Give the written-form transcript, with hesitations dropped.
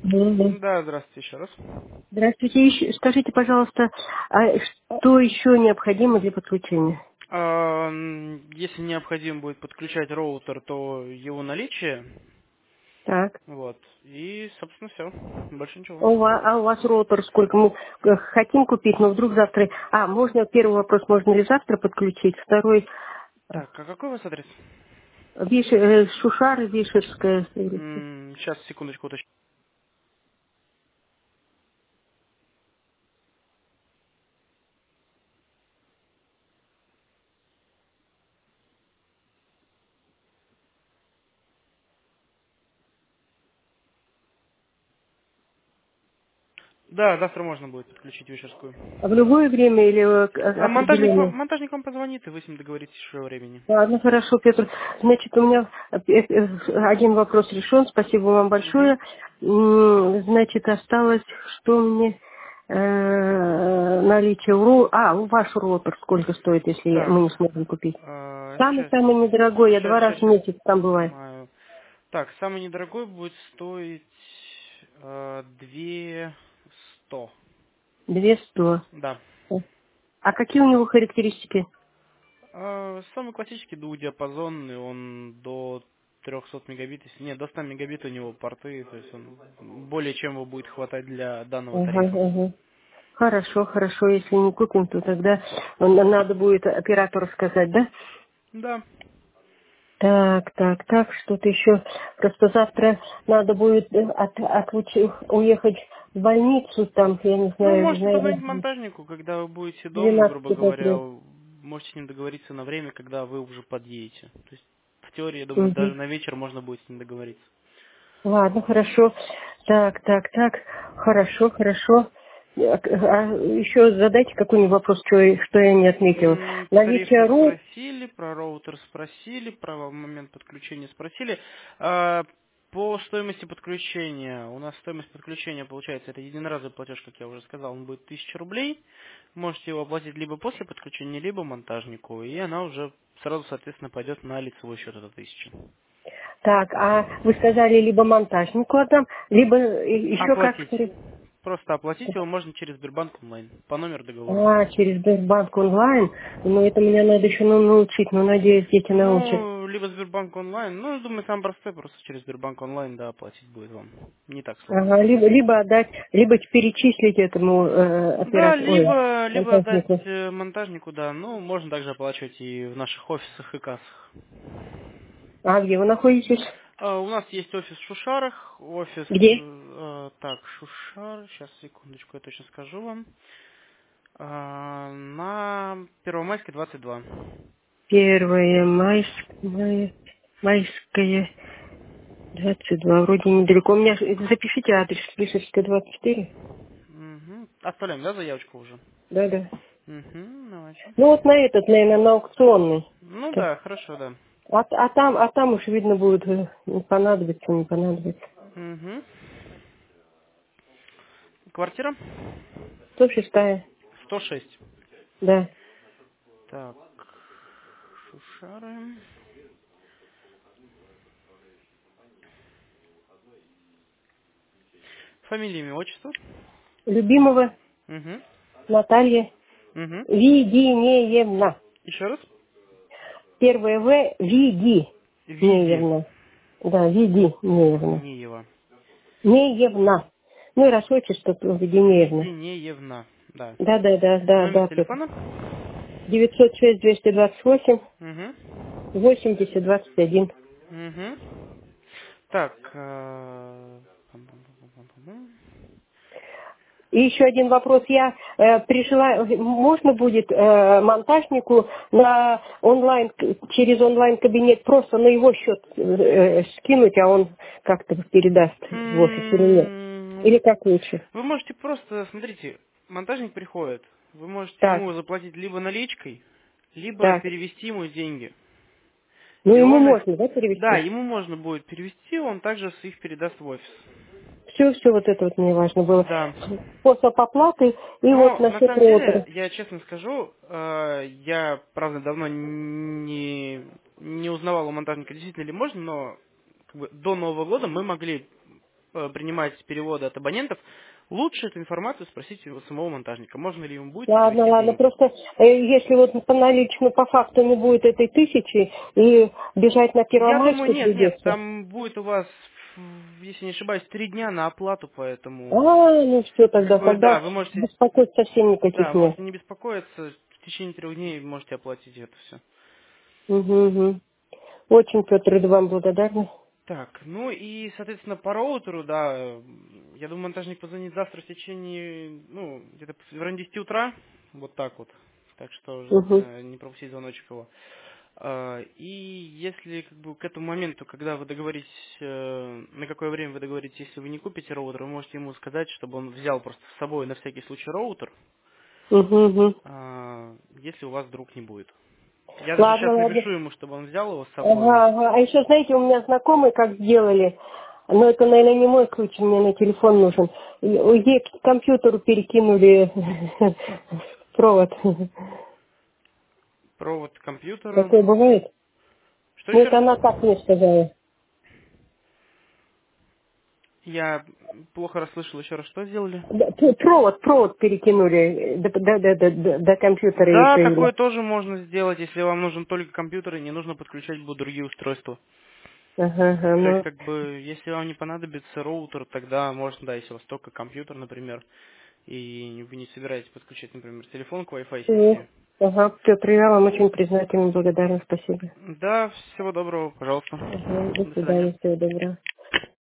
Да. Да, здравствуйте еще раз. Здравствуйте. Скажите, пожалуйста, а что еще необходимо для подключения? Если необходимо будет подключать роутер, то его наличие. Так. Вот. И, собственно, все. Больше ничего. А у вас роутер сколько? Мы хотим купить, но вдруг завтра... можно первый вопрос, можно ли завтра подключить? Второй, Так, а какой у вас адрес? Шушар, Вишерская. Сейчас, секундочку, уточню. Да, завтра можно будет подключить вечерскую. В любое время или А монтажник, определенное? монтажник вам позвонит, и вы с ним договоритесь еще о времени. Ладно, хорошо, Петр. Значит, у меня один вопрос решен. Спасибо вам Угу. большое. Значит, осталось, что мне наличие у ваш ротор сколько стоит, если Так, мы не сможем купить? сейчас, Самый-самый недорогой, я два раза в сейчас месяц там бываю. посмотрю. Так, самый недорогой будет стоить 200. 200. Да. А какие у него характеристики? Самый классический двухдиапазонный, он до 300 мегабит, если нет, до 100 мегабит у него порты, то есть он более чем его будет хватать для данного Ага, тарифа. ага. Хорошо, хорошо. Если не купим, то тогда надо будет оператору сказать, да? Да. Так, что-то еще. Просто завтра надо будет уехать в больницу, там, я не Ну, знаю, можете позвонить наверное, монтажнику, когда вы будете дома, 12 грубо говоря, до можете с ним договориться на время, когда вы уже подъедете. То есть, в теории, я думаю, даже Мгм. на вечер можно будет с ним договориться. Ладно, хорошо. Так. Хорошо. Еще задайте какой-нибудь вопрос, что я не отметила. По тарифу Наличие РУ, спросили, про роутер спросили, про момент подключения спросили. А, По стоимости подключения, у нас стоимость подключения получается, это единоразовый платеж, как я уже сказал, он будет 1000 рублей. Можете его оплатить либо после подключения, либо монтажнику, и она уже сразу, соответственно, пойдет на лицевой счет, это 1000. так, а вы сказали, либо монтажнику отдам, либо еще как Оплатить. Просто оплатить его можно через Сбербанк онлайн, по номеру договора. через Сбербанк онлайн. Ну, это мне надо еще научить, но надеюсь, дети научат. Ну, либо Сбербанк онлайн. Ну, я думаю, самый простой, просто через Сбербанк онлайн, да, оплатить будет вам. Не так сложно. Ага, либо отдать, либо перечислить этому Да, оператору, либо отдать монтажнику. монтажнику, да. Ну, можно также оплачивать и в наших офисах и кассах. А где вы находитесь? У нас есть офис в Шушарах, офис, Где? так, Шушар, сейчас, секундочку, я точно скажу вам. На Первомайской 22. Первое майская 22, вроде недалеко. У меня, запишите адрес, Лисовская 24. Угу. Оставляем, да, заявочку уже? Да. Угу, давайте. Ну, вот на этот, наверное, на аукционный. Ну да, хорошо, да. А там уж видно будет, понадобится, не понадобится. Угу. Квартира? 106, 106. да. Так, Шушары. Фамилия, имя, отчество? Любимого Угу. Наталья Угу. Видинеевна. Еще раз? Первое В Види. Видинеевна. Да, Видинеевна. Неева. Неевна. Ну и раз отчество, то Видинеевна. Видинеевна. Да. Номер Да, Петр. телефона? 906-228, Угу. 80-21. Угу. Так. И еще один вопрос. Я пришла, можно будет монтажнику через онлайн-кабинет просто на его счет скинуть, а он как-то передаст в офис или нет? Или как лучше? Вы можете просто, смотрите, монтажник приходит. Вы можете Так, ему заплатить либо наличкой, либо так. перевести ему деньги. Ну, И ему он их, можно, да, да, перевести? ему можно будет перевести, он также их передаст в офис. Все, вот это вот мне важно было. Да. Способ оплаты и вот Но на насчет самом деле, роутера. я честно скажу, я, правда, давно не узнавал у монтажника, действительно ли можно, но как бы, до Нового года мы могли принимать переводы от абонентов, лучше эту информацию спросить у самого монтажника. Можно ли ему будет Ладно, перевести ладно, деньги. просто если вот по наличному, по факту не будет этой 1000, и бежать на Я думаю, Первомайскую нет, придется. там будет у вас, если не ошибаюсь, 3 дня на оплату, А, поэтому, ну все, как тогда, бы, да, тогда вы можете, беспокоить совсем да, никаких нет. можете не беспокоиться, в течение 3 дней можете оплатить это все. Угу, угу. Очень, Петр, вам благодарна. Так, ну и, соответственно, по роутеру, да, я думаю, монтажник позвонит завтра в течение, ну, где-то в районе 10 утра, вот так вот, так что Угу, желательно не пропустить звоночек его. И если как бы к этому моменту, когда вы договоритесь, на какое время вы договоритесь, если вы не купите роутер, вы можете ему сказать, чтобы он взял просто с собой на всякий случай роутер, угу, угу. если у вас вдруг не будет. Я даже Ладно, сейчас ладно. напишу ему, чтобы он взял его с Ага, собой. ага. А еще, знаете, у меня знакомые как сделали, но это, наверное, не мой случай, мне на телефон нужен. Ей к компьютеру перекинули провод. Провод компьютера. Такое бывает? Что Ну, еще это раз? она так мне сказала. Я плохо расслышал еще раз, что сделали? Да, провод перекинули до компьютера и Да, провели. такое тоже можно сделать, если вам нужен только компьютер и не нужно подключать будут другие устройства. Ага, ага, То есть, ну, как бы, если вам не понадобится роутер, тогда можно, да, если у вас только компьютер, например, и вы не собираетесь подключать, например, телефон к Wi-Fi сети. ага, Петр, я вам очень признательна, благодарна, спасибо. Да, всего доброго, пожалуйста. Ага, до До свидания. свидания, всего доброго.